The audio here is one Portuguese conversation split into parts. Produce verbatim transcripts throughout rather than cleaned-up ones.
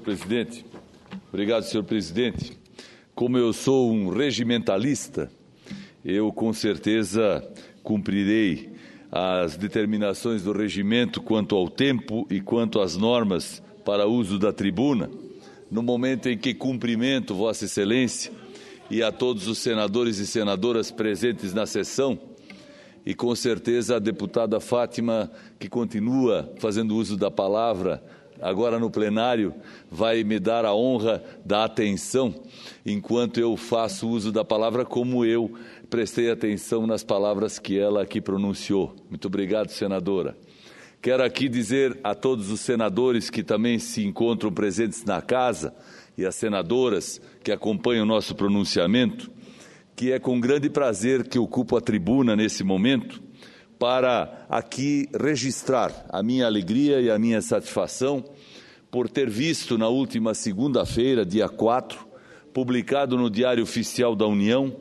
presidente. Obrigado, senhor presidente. Como eu sou um regimentalista, eu com certeza cumprirei as determinações do regimento quanto ao tempo e quanto às normas para uso da tribuna, no momento em que cumprimento Vossa Excelência e a todos os senadores e senadoras presentes na sessão, e com certeza a deputada Fátima, que continua fazendo uso da palavra, agora no plenário, vai me dar a honra da atenção, enquanto eu faço uso da palavra como eu prestei atenção nas palavras que ela aqui pronunciou. Muito obrigado, senadora. Quero aqui dizer a todos os senadores que também se encontram presentes na casa e as senadoras que acompanham o nosso pronunciamento, que é com grande prazer que ocupo a tribuna nesse momento para aqui registrar a minha alegria e a minha satisfação por ter visto na última segunda-feira, dia quatro, publicado no Diário Oficial da União,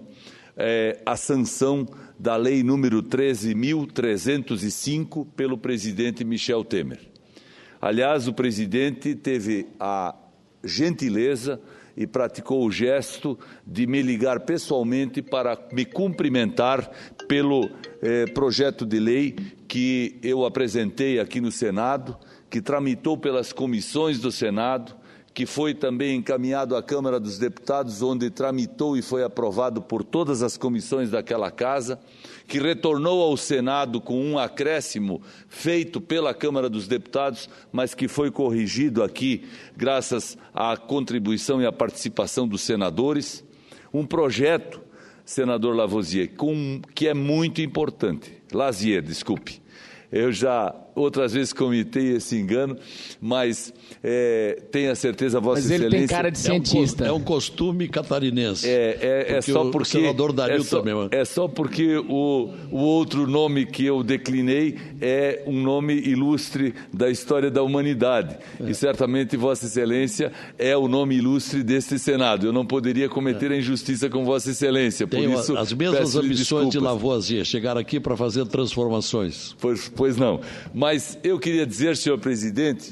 é, a sanção da Lei número treze mil trezentos e cinco pelo presidente Michel Temer. Aliás, o presidente teve a gentileza e praticou o gesto de me ligar pessoalmente para me cumprimentar pelo eh, projeto de lei que eu apresentei aqui no Senado, que tramitou pelas comissões do Senado, que foi também encaminhado à Câmara dos Deputados, onde tramitou e foi aprovado por todas as comissões daquela casa, que retornou ao Senado com um acréscimo feito pela Câmara dos Deputados, mas que foi corrigido aqui graças à contribuição e à participação dos senadores. Um projeto, senador Lavoisier, com, que é muito importante. Lazier, desculpe. Eu já outras vezes cometi esse engano, mas é, tenha certeza, Vossa Excelência... Mas ele tem cara de cientista. É um, é um costume catarinense. É, é, é só porque... O senador Dario é só, também. Mano. É só porque o, o outro nome que eu declinei é um nome ilustre da história da humanidade. É. E certamente Vossa Excelência é o nome ilustre deste Senado. Eu não poderia cometer é. a injustiça com Vossa Excelência. Por Tenho isso, as mesmas ambições desculpas. de Lavoisier, chegar aqui para fazer transformações. Pois, pois não. Mas eu queria dizer, senhor presidente,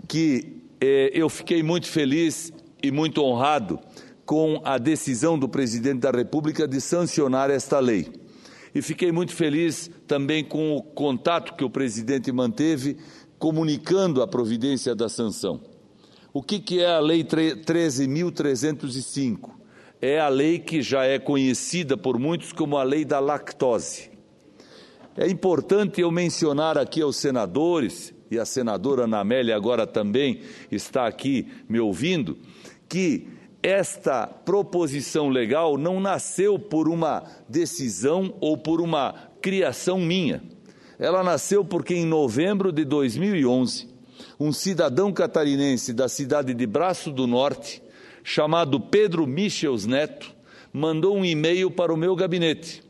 que eh, eu fiquei muito feliz e muito honrado com a decisão do presidente da República de sancionar esta lei. E fiquei muito feliz também com o contato que o presidente manteve, comunicando a providência da sanção. O que, que é a Lei treze mil trezentos e cinco? É a lei que já é conhecida por muitos como a lei da lactose. É importante eu mencionar aqui aos senadores, e a senadora Ana Amélia agora também está aqui me ouvindo, que esta proposição legal não nasceu por uma decisão ou por uma criação minha. Ela nasceu porque em novembro de dois mil e onze, um cidadão catarinense da cidade de Braço do Norte, chamado Pedro Michels Neto, mandou um e-mail para o meu gabinete.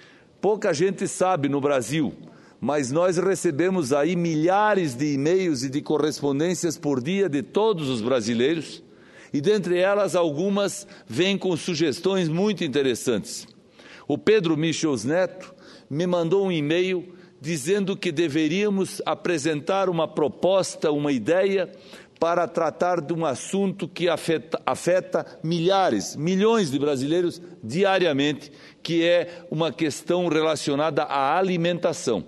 Pouca gente sabe no Brasil, mas nós recebemos aí milhares de e-mails e de correspondências por dia de todos os brasileiros, e dentre elas algumas vêm com sugestões muito interessantes. O Pedro Michels Neto me mandou um e-mail dizendo que deveríamos apresentar uma proposta, uma ideia para tratar de um assunto que afeta, afeta milhares, milhões de brasileiros diariamente, que é uma questão relacionada à alimentação.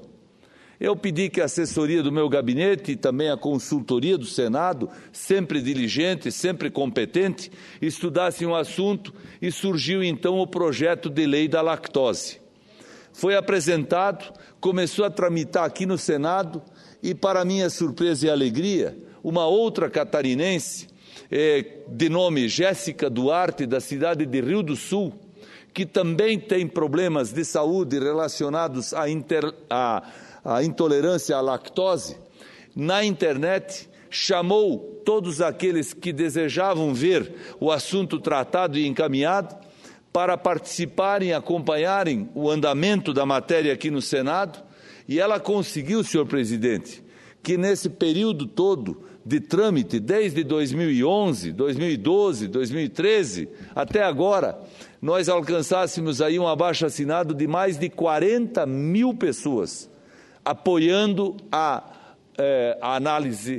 Eu pedi que a assessoria do meu gabinete e também a consultoria do Senado, sempre diligente, sempre competente, estudassem o assunto e surgiu então o projeto de lei da lactose. Foi apresentado, começou a tramitar aqui no Senado e, para minha surpresa e alegria, uma outra catarinense, eh, de nome Jéssica Duarte, da cidade de Rio do Sul, que também tem problemas de saúde relacionados à, inter, à, à intolerância à lactose, na internet chamou todos aqueles que desejavam ver o assunto tratado e encaminhado para participarem, acompanharem o andamento da matéria aqui no Senado, e ela conseguiu, senhor presidente, que nesse período todo de trâmite, desde dois mil e onze, dois mil e doze, dois mil e treze, até agora, nós alcançássemos aí um abaixo-assinado de mais de quarenta mil pessoas, apoiando a, eh, a análise,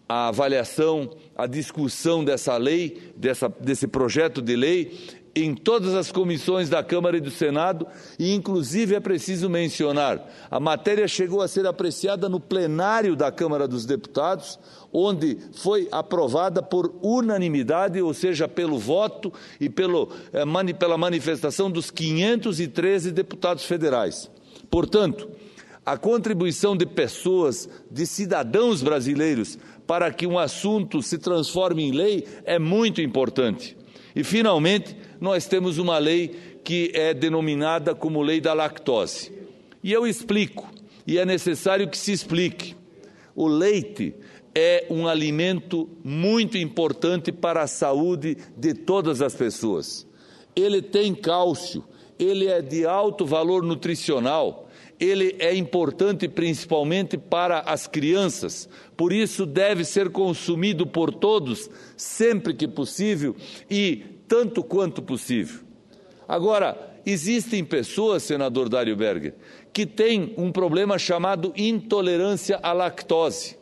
a avaliação, a discussão dessa lei, dessa, desse projeto de lei, em todas as comissões da Câmara e do Senado, e inclusive é preciso mencionar, a matéria chegou a ser apreciada no plenário da Câmara dos Deputados, onde foi aprovada por unanimidade, ou seja, pelo voto e pelo, eh, mani, pela manifestação dos quinhentos e treze deputados federais. Portanto, a contribuição de pessoas, de cidadãos brasileiros, para que um assunto se transforme em lei é muito importante. E, finalmente, nós temos uma lei que é denominada como Lei da Lactose. E eu explico, e é necessário que se explique. O leite é um alimento muito importante para a saúde de todas as pessoas. Ele tem cálcio, ele é de alto valor nutricional, ele é importante principalmente para as crianças, por isso deve ser consumido por todos sempre que possível e tanto quanto possível. Agora, existem pessoas, senador Dário Berger, que têm um problema chamado intolerância à lactose.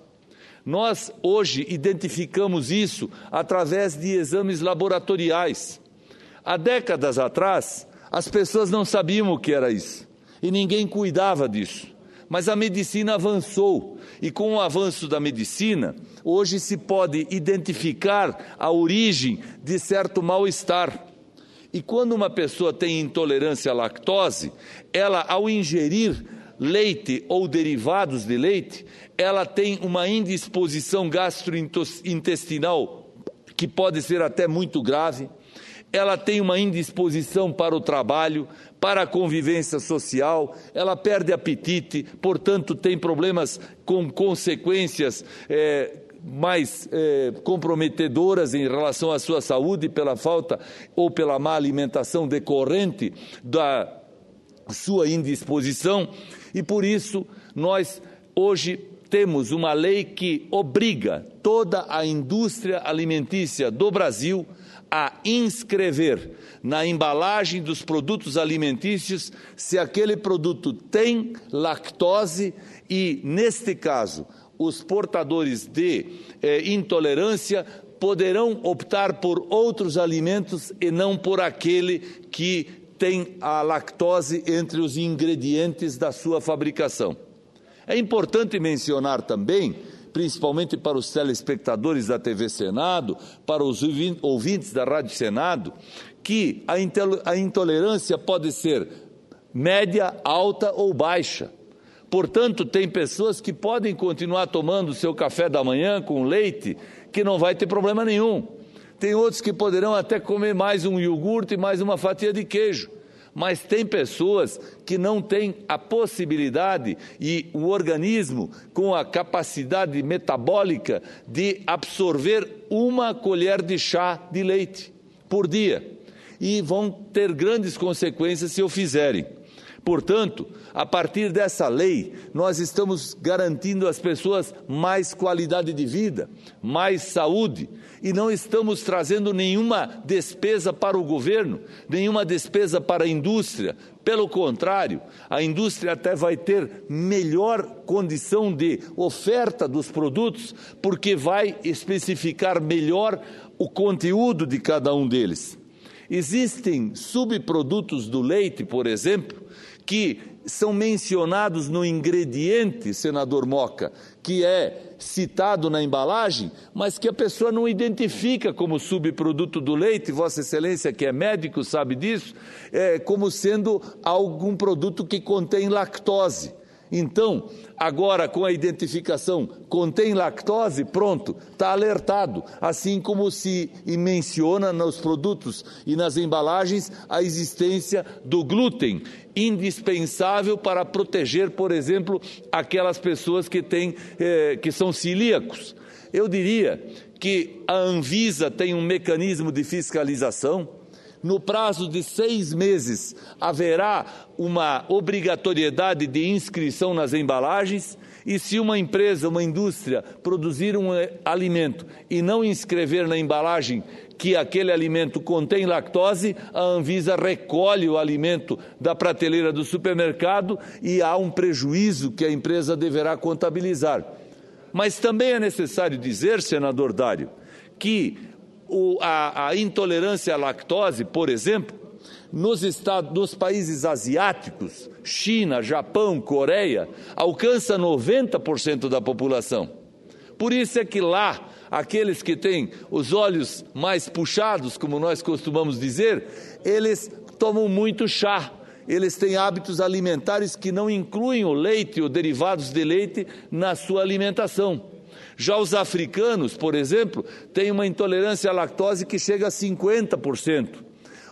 Nós hoje identificamos isso através de exames laboratoriais. Há décadas atrás, as pessoas não sabiam o que era isso e ninguém cuidava disso. Mas a medicina avançou e com o avanço da medicina, hoje se pode identificar a origem de certo mal-estar. E quando uma pessoa tem intolerância à lactose, ela ao ingerir leite ou derivados de leite, ela tem uma indisposição gastrointestinal que pode ser até muito grave, ela tem uma indisposição para o trabalho, para a convivência social, ela perde apetite, portanto tem problemas com consequências é, mais é, comprometedoras em relação à sua saúde pela falta ou pela má alimentação decorrente da sua indisposição. E por isso nós hoje temos uma lei que obriga toda a indústria alimentícia do Brasil a inscrever na embalagem dos produtos alimentícios se aquele produto tem lactose e, neste caso, os portadores de eh, intolerância poderão optar por outros alimentos e não por aquele que tem a lactose entre os ingredientes da sua fabricação. É importante mencionar também, principalmente para os telespectadores da T V Senado, para os ouvintes da Rádio Senado, que a intolerância pode ser média, alta ou baixa. Portanto, tem pessoas que podem continuar tomando o seu café da manhã com leite, que não vai ter problema nenhum. Tem outros que poderão até comer mais um iogurte e mais uma fatia de queijo. Mas tem pessoas que não têm a possibilidade e o organismo com a capacidade metabólica de absorver uma colher de chá de leite por dia e vão ter grandes consequências se o fizerem. Portanto, a partir dessa lei, nós estamos garantindo às pessoas mais qualidade de vida, mais saúde, e não estamos trazendo nenhuma despesa para o governo, nenhuma despesa para a indústria. Pelo contrário, a indústria até vai ter melhor condição de oferta dos produtos, porque vai especificar melhor o conteúdo de cada um deles. Existem subprodutos do leite, por exemplo, que são mencionados no ingrediente, senador Moca, que é citado na embalagem, mas que a pessoa não identifica como subproduto do leite, Vossa Excelência, que é médico, sabe disso, é, como sendo algum produto que contém lactose. Então, agora com a identificação contém lactose, pronto, está alertado, assim como se menciona nos produtos e nas embalagens a existência do glúten, indispensável para proteger, por exemplo, aquelas pessoas que, têm, eh, que são celíacos. Eu diria que a Anvisa tem um mecanismo de fiscalização. No prazo de seis meses, haverá uma obrigatoriedade de inscrição nas embalagens e se uma empresa, uma indústria, produzir um alimento e não inscrever na embalagem que aquele alimento contém lactose, a Anvisa recolhe o alimento da prateleira do supermercado e há um prejuízo que a empresa deverá contabilizar. Mas também é necessário dizer, senador Dário, que o, a, a intolerância à lactose, por exemplo, nos, estados, nos países asiáticos, China, Japão, Coreia, alcança noventa por cento da população. Por isso é que lá, aqueles que têm os olhos mais puxados, como nós costumamos dizer, eles tomam muito chá. Eles têm hábitos alimentares que não incluem o leite ou derivados de leite na sua alimentação. Já os africanos, por exemplo, têm uma intolerância à lactose que chega a cinquenta por cento.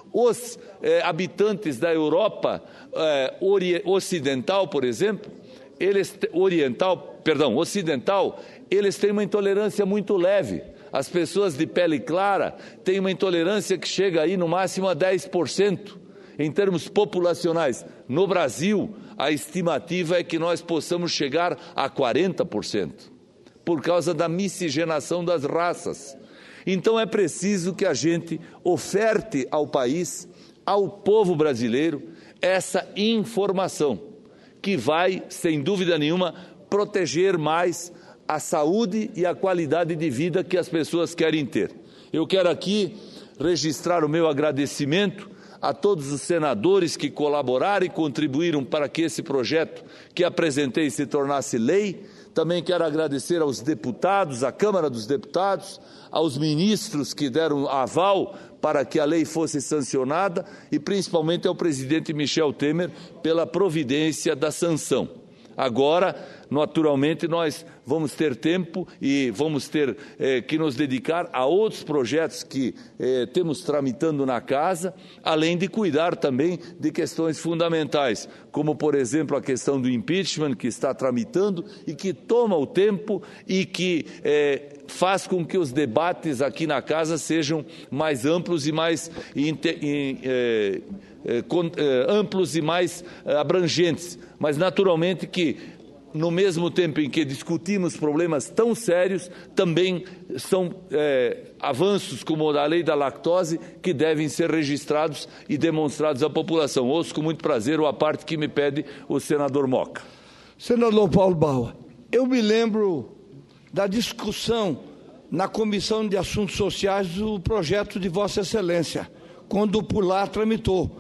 Os eh, habitantes da Europa eh, ori- ocidental, por exemplo, eles oriental, perdão, ocidental, eles têm uma intolerância muito leve. As pessoas de pele clara têm uma intolerância que chega aí no máximo a dez por cento. Em termos populacionais, no Brasil, a estimativa é que nós possamos chegar a quarenta por cento, por causa da miscigenação das raças. Então é preciso que a gente oferte ao país, ao povo brasileiro, essa informação, que vai, sem dúvida nenhuma, proteger mais a saúde e a qualidade de vida que as pessoas querem ter. Eu quero aqui registrar o meu agradecimento a todos os senadores que colaboraram e contribuíram para que esse projeto que apresentei se tornasse lei. Também quero agradecer aos deputados, à Câmara dos Deputados, aos ministros que deram aval para que a lei fosse sancionada e principalmente ao presidente Michel Temer pela providência da sanção. Agora, naturalmente, nós vamos ter tempo e vamos ter eh, que nos dedicar a outros projetos que eh, temos tramitando na casa, além de cuidar também de questões fundamentais, como, por exemplo, a questão do impeachment que está tramitando e que toma o tempo e que eh, faz com que os debates aqui na casa sejam mais amplos e mais inte- in, eh, eh, con, eh, amplos e mais eh, abrangentes. Mas, naturalmente, que no mesmo tempo em que discutimos problemas tão sérios, também são é, avanços como a lei da lactose que devem ser registrados e demonstrados à população. Ouço com muito prazer a parte que me pede o senador Moca. Senador Paulo Bauer, eu me lembro da discussão na Comissão de Assuntos Sociais do projeto de Vossa Excelência, quando por lá tramitou.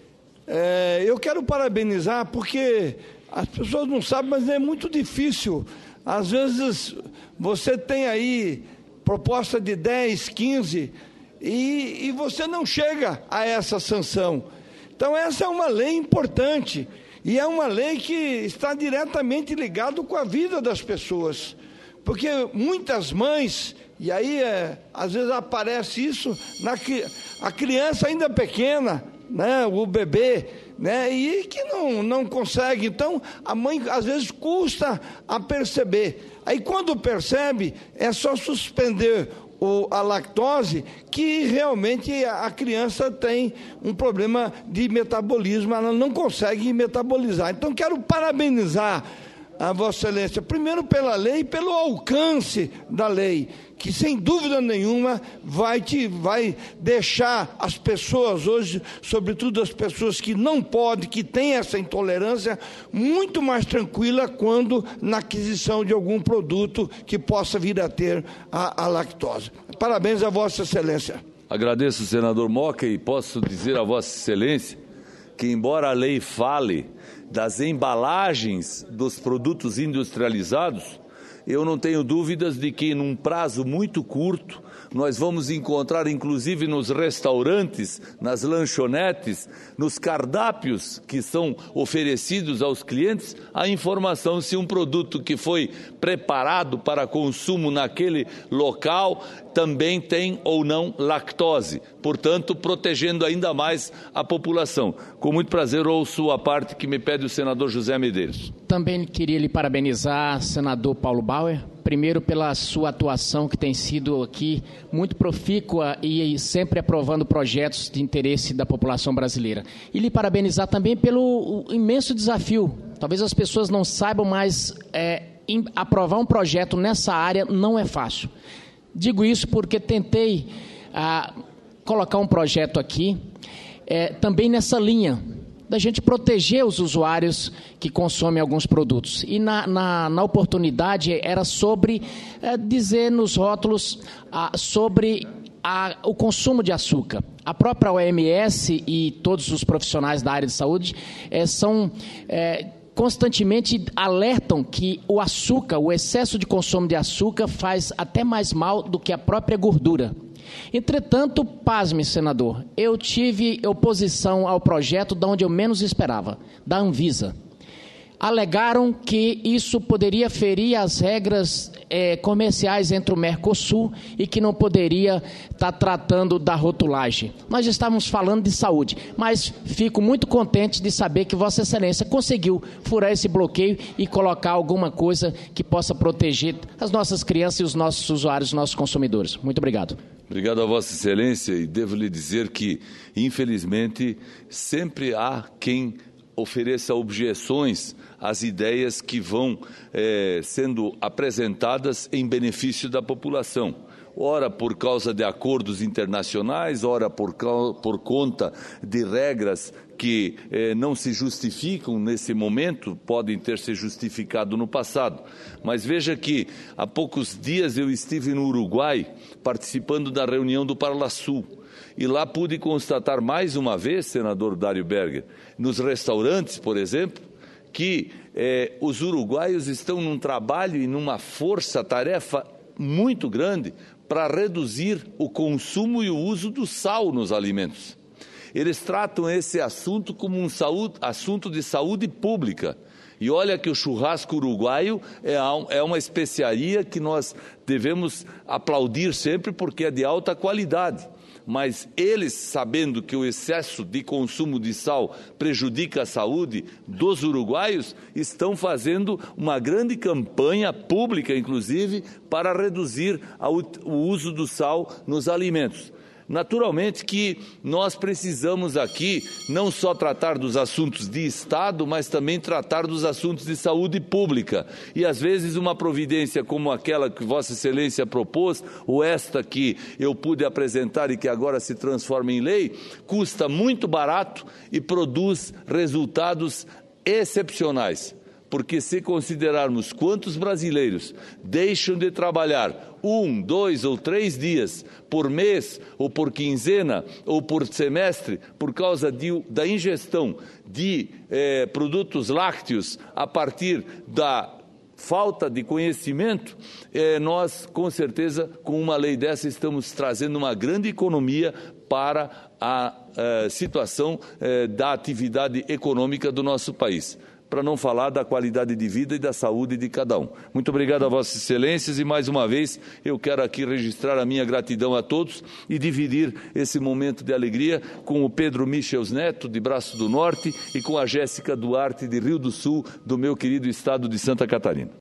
É, eu quero parabenizar porque as pessoas não sabem, mas é muito difícil. Às vezes você tem aí proposta de dez, quinze e, e você não chega a essa sanção. Então essa é uma lei importante e é uma lei que está diretamente ligada com a vida das pessoas. Porque muitas mães, e aí é, às vezes aparece isso, na, a criança ainda pequena, né, o bebê, né, e que não, não consegue. Então, a mãe, às vezes, custa a perceber. Aí, quando percebe, é só suspender o, a lactose, que realmente a, a criança tem um problema de metabolismo, ela não consegue metabolizar. Então, quero parabenizar a Vossa Excelência, primeiro pela lei e pelo alcance da lei, que sem dúvida nenhuma vai, te, vai deixar as pessoas hoje, sobretudo as pessoas que não podem, que têm essa intolerância, muito mais tranquila quando na aquisição de algum produto que possa vir a ter a, a lactose. Parabéns a Vossa Excelência. Agradeço, senador Moca, e posso dizer a Vossa Excelência que, embora a lei fale das embalagens dos produtos industrializados, eu não tenho dúvidas de que, num prazo muito curto, nós vamos encontrar, inclusive nos restaurantes, nas lanchonetes, nos cardápios que são oferecidos aos clientes, a informação se um produto que foi preparado para consumo naquele local também tem ou não lactose, portanto, protegendo ainda mais a população. Com muito prazer, ouço a parte que me pede o senador José Medeiros. Também queria lhe parabenizar, senador Paulo Bauer, primeiro pela sua atuação que tem sido aqui muito profícua e sempre aprovando projetos de interesse da população brasileira. E lhe parabenizar também pelo imenso desafio. Talvez as pessoas não saibam, mas é, em, aprovar um projeto nessa área não é fácil. Digo isso porque tentei ah, colocar um projeto aqui, é, também nessa linha, da gente proteger os usuários que consomem alguns produtos. E na, na, na oportunidade era sobre é, dizer nos rótulos ah, sobre a, o consumo de açúcar. A própria O M S e todos os profissionais da área de saúde é, são... É, constantemente alertam que o açúcar, o excesso de consumo de açúcar faz até mais mal do que a própria gordura. Entretanto, pasme, senador, eu tive oposição ao projeto de onde eu menos esperava, da Anvisa. Alegaram que isso poderia ferir as regras eh, comerciais entre o Mercosul e que não poderia estar tratando da rotulagem. Nós estávamos falando de saúde, mas fico muito contente de saber que Vossa Excelência conseguiu furar esse bloqueio e colocar alguma coisa que possa proteger as nossas crianças e os nossos usuários, os nossos consumidores. Muito obrigado. Obrigado a Vossa Excelência, e devo lhe dizer que, infelizmente, sempre há quem ofereça objeções às ideias que vão é, sendo apresentadas em benefício da população. Ora por causa de acordos internacionais, ora por, por conta de regras que eh, não se justificam nesse momento, podem ter se justificado no passado. Mas veja que há poucos dias eu estive no Uruguai participando da reunião do Parlasul. E lá pude constatar mais uma vez, senador Dário Berger, nos restaurantes, por exemplo, que eh, os uruguaios estão num trabalho e numa força-tarefa muito grande para reduzir o consumo e o uso do sal nos alimentos. Eles tratam esse assunto como um saúde, assunto de saúde pública. E olha que o churrasco uruguaio é uma especiaria que nós devemos aplaudir sempre porque é de alta qualidade. Mas eles, sabendo que o excesso de consumo de sal prejudica a saúde dos uruguaios, estão fazendo uma grande campanha pública, inclusive, para reduzir o uso do sal nos alimentos. Naturalmente que nós precisamos aqui não só tratar dos assuntos de Estado, mas também tratar dos assuntos de saúde pública. E às vezes uma providência como aquela que Vossa Excelência propôs, ou esta que eu pude apresentar e que agora se transforma em lei, custa muito barato e produz resultados excepcionais. Porque se considerarmos quantos brasileiros deixam de trabalhar um, dois ou três dias por mês, ou por quinzena, ou por semestre, por causa de, da ingestão de eh, produtos lácteos a partir da falta de conhecimento, eh, nós, com certeza, com uma lei dessa, estamos trazendo uma grande economia para a eh, situação eh, da atividade econômica do nosso país, para não falar da qualidade de vida e da saúde de cada um. Muito obrigado a Vossas Excelências e, mais uma vez, eu quero aqui registrar a minha gratidão a todos e dividir esse momento de alegria com o Pedro Michels Neto, de Braço do Norte, e com a Jéssica Duarte, de Rio do Sul, do meu querido estado de Santa Catarina.